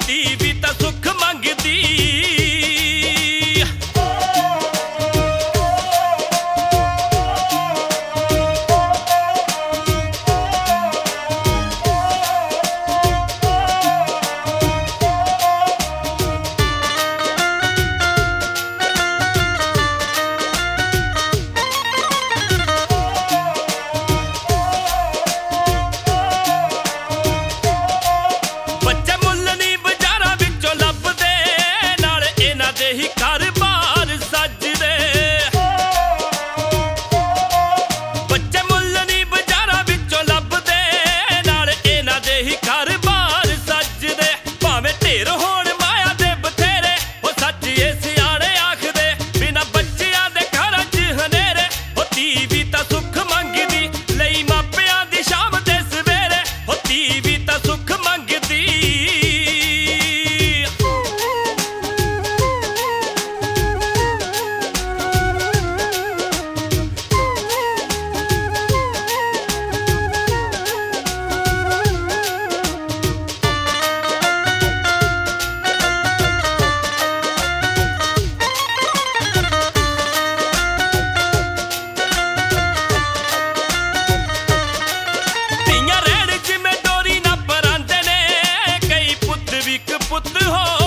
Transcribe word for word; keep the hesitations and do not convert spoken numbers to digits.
ਧੀ ਵੀ ਤਾਂ ਸੁੱਖ ਮੰਗਦੀ। ਹੀ ਘਰ-ਬਾਰ ਸੱਜਦੇ ਬੱਚੇ ਮੁੱਲ ਨੀ ਬਾਜ਼ਾਰਾਂ ਵਿੱਚੋਂ ਲੱਭਦੇ, ਨਾਲ ਇਹਨਾਂ ਦੇ ਹੀ ਘਰ-ਬਾਰ ਸੱਜਦੇ। ਭਾਵੇਂ ਢੇਰ ਹੋਣ ਮਾਇਆ ਦੇ ਬਥੇਰੇ, ਉਹ ਸੱਚ ਏ ਸਿਆਣੇ ਆਖਦੇ, ਬਿਨਾਂ ਬੱਚਿਆਂ ਦੇ ਘਰਾਂ 'ਚ ਹਨੇਰੇ। ਉਹ ਧੀ ਵੀ ਤਾਂ ਸੁੱਖ ਮੰਗਦੀ, ਲਈ ਮਾਪਿਆਂ ਦੀ ਸ਼ਾਮ ਤੇ ਸਵੇਰੇ। ਉਹ ਧੀ ਵੀ ਤਾਂ ਸੁੱਖ ਮੰਗਦੀ। ਪੁੱਤ ਹੋ